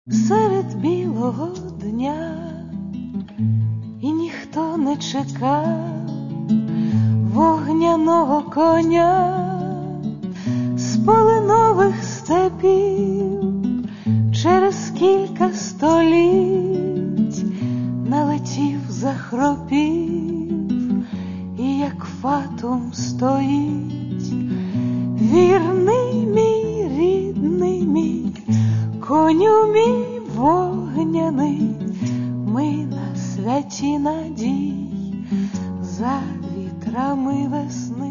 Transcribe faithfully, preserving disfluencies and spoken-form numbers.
Серед білого дня, і ніхто не чекав вогняного коня з полинових степів. Через кілька століть налетів, захропів, і як фатум стоїть. Вірний мій, рідний мій, коню мій вогняний, ми на святі надій за вітрами весни.